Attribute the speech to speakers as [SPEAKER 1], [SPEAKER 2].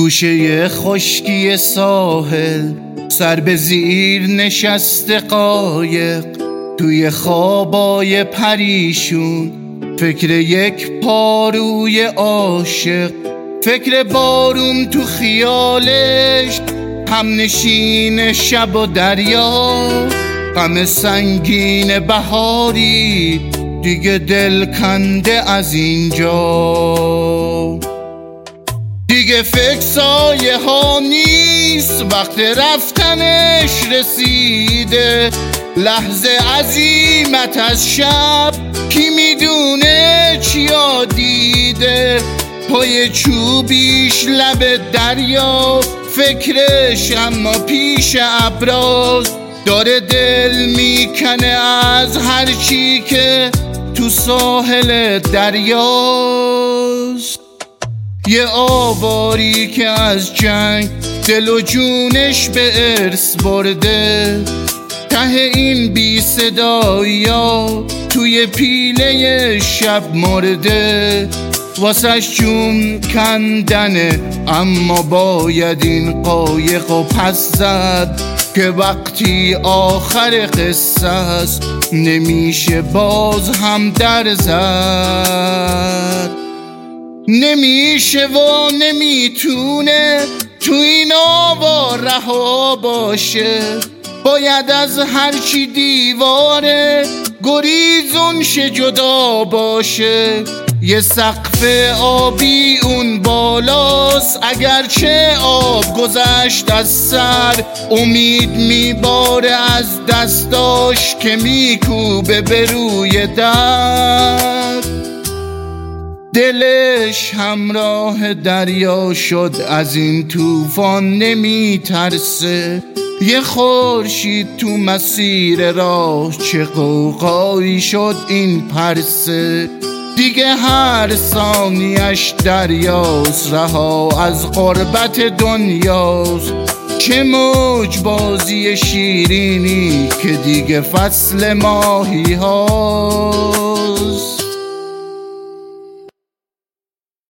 [SPEAKER 1] گوشه خشکی ساحل، سر به زیر نشسته قایق، توی خوابای پریشون، فکر یک پاروی عاشق، فکر بارون تو خیالش، همنشین شب و دریا، غم سنگین بهاری دیگه دل کنده از اینجا. دیگه فکر سایه ها نیست، وقت رفتنش رسیده، لحظه عزیمت از شب، کی میدونه چیا دیده، پای چوبیش لب دریا، فکرش اما پیش ابراز، داره دل میکنه از هر چی که تو ساحل دریاست. یه آواری که از جنگ دل و جونش به ارث برده، ته این بی صدایا توی پیله شب مرده، واسش جون کندنه اما باید این قایقو پس زد، که وقتی آخر قصه است نمیشه باز هم در زد. نمیشه و نمیتونه تو این آوا رها باشه، باید از هرچی دیواره گریزون شه جدا باشه. یه سقف آبی اون بالاست، اگرچه آب گذشت از سر، امید میباره از دستاش که میکوبه به روی در. دلش همراه دریا شد، از این طوفان نمیترسه، یه خورشید تو مسیر راه، چه غوغایی شد این پرسه. دیگه هر ثانیش دریاست، رها از غربت دنیاست، چه موج بازی شیرینی که دیگه فصل ماهی هاست.